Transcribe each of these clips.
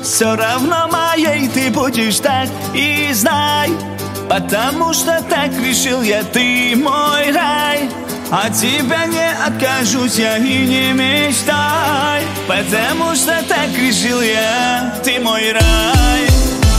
Все равно моей ты будешь, так и знай. Потому что так решил я, ты мой рай. От тебя не откажусь я и не мечтай. Потому что так решил я, ты мой рай.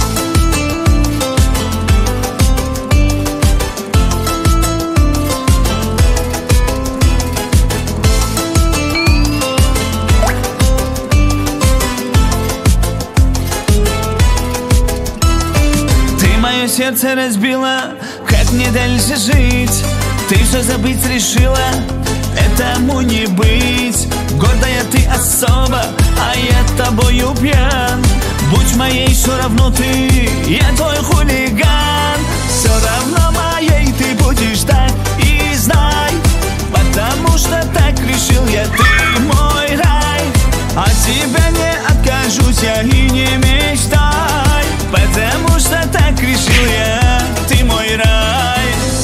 Мое сердце разбило, как мне дальше жить? Ты все забыть решила, этому не быть. Гордая ты особа, а я тобою пьян. Будь моей, все равно ты, я твой хулиган. Все равно моей ты будешь, так и знай. Потому что так решил я, ты мой рай. От тебя не откажусь я и не мечтай. Потому что так решил я, ты мой рай.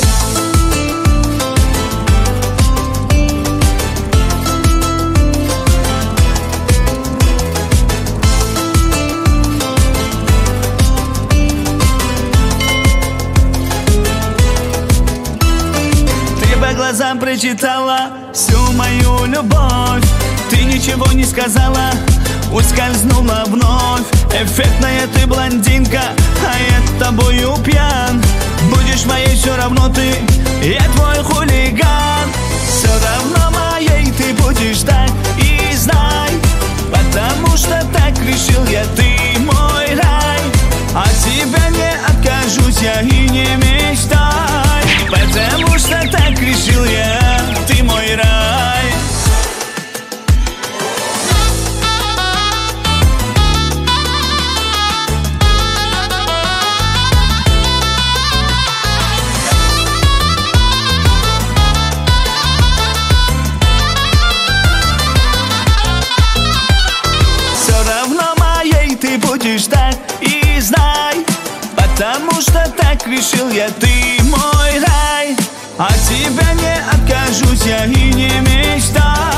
Ты по глазам прочитала всю мою любовь. Ты ничего не сказала, ускользнула вновь. Эффектная ты блондинка, а я тобою пьян. Будешь моей, все равно ты, я твой хулиган. Все равно моей ты будешь, так и знай. Потому что так решил я, ты мой рай. От тебя не откажусь я и не мечтай. Потому что так решил я, ты мой рай. Будешь, так и знай. Потому что так решил я, ты мой рай. От тебя не откажусь я и не мечтай.